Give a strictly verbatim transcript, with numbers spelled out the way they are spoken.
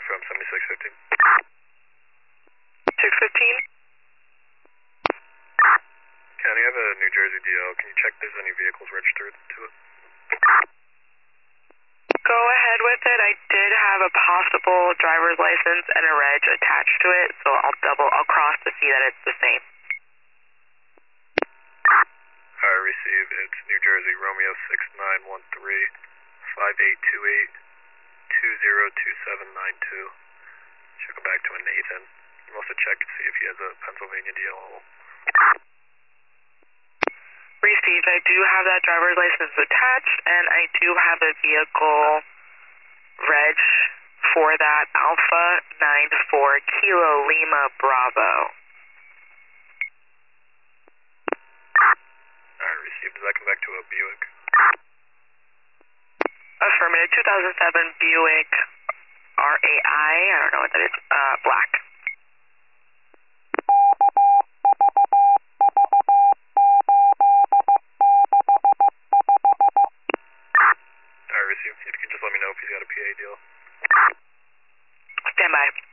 from seventy-six fifteen. six fifteen? County, I have a New Jersey D L. Can you check if there's any vehicles registered to it? Go ahead with it. I did have a possible driver's license and a reg attached to it, so I'll double, I'll cross to see that it's the same. I receive. It's New Jersey, Romeo six nine one three, five eight two eight, two zero two seven nine two. Should go back to a Nathan. You must have checked to see if he has a Pennsylvania D L. Received. I do have that driver's license attached, and I do have a vehicle reg for that Alpha nine four Kilo Lima Bravo. Alright, received. Does that come back to a Buick? Affirmative. two thousand seven Buick R A I. I don't know what that is. Uh, black. Alright, received. If you can just let me know if he's got a P A deal. Stand by.